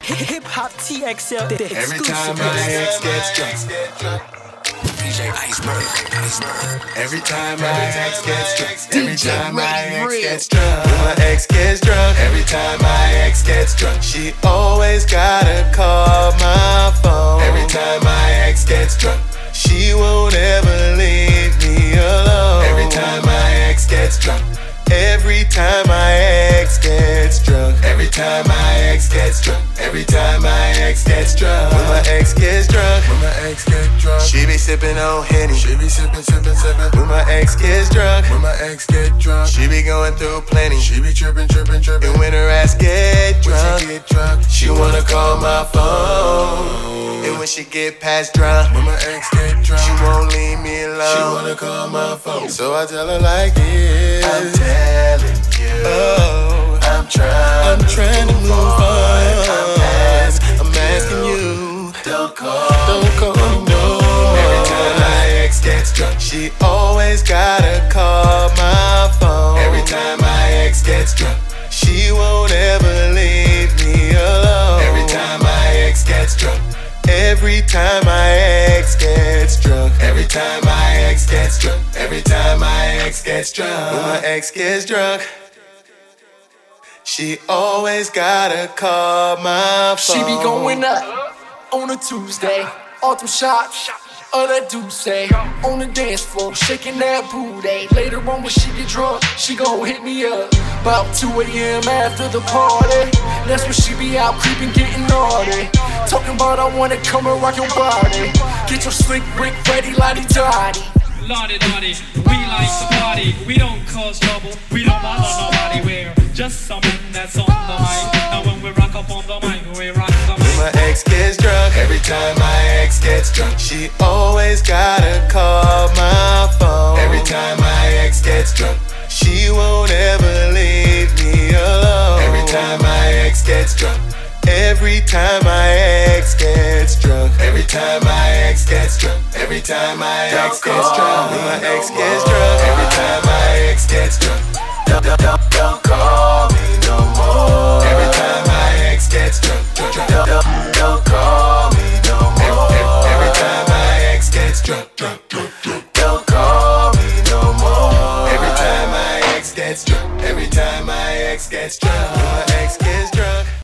Hip Hop TXL, the exclusive. Every time my ex gets drunk, DJ Iceberg. every time my ex gets drunk, every DJ time my Ready ex Real. gets drunk, when my ex gets drunk, every time my ex gets drunk, she always gotta call my phone. Every time my ex gets drunk, she won't ever leave me alone. Every time my ex gets drunk, every time my ex gets drunk, every time my ex gets drunk, every time my ex gets drunk, when my ex gets drunk, when my ex gets drunk, she be sipping on Henny, she be sipping. When my ex gets drunk, when my ex get drunk, she be going through plenty, she be tripping. And when her ass get drunk, she wanna call my phone. And when she get past drunk, when my ex get drunk, she won't leave me alone. She wanna call my phone, so I tell her like this. I'm telling you, oh, I'm trying to move on. I'm asking you, don't call me no. Every time my ex gets drunk, she always gotta call my phone. Every time my ex gets drunk, she won't ever leave me alone. Every time my ex gets drunk, every time my ex gets drunk, every time my ex gets drunk, every time my ex gets drunk, when my ex gets drunk, she always gotta call my phone. She be going up on a Tuesday, all them shots of that Douce on the dance floor, shaking that booty. Later on when she get drunk, she gon' hit me up about 2 a.m. after the party. That's when she be out creeping, getting naughty, talking about I wanna come and rock your body. Get your slick Rick ready, lottie-dottie. Lottie-dottie, we like to party. We don't cause trouble, we don't bother nobody. We're just something that's on the mic. And when we rock up on the mic, we rock the mic. When my ex gets drunk, every time my ex gets drunk, she always gotta call my phone. Every time my ex gets drunk, she won't ever leave me alone. Every time my ex gets drunk, every time my ex gets drunk, every time my ex gets drunk, every time my ex gets drunk, when my ex gets drunk,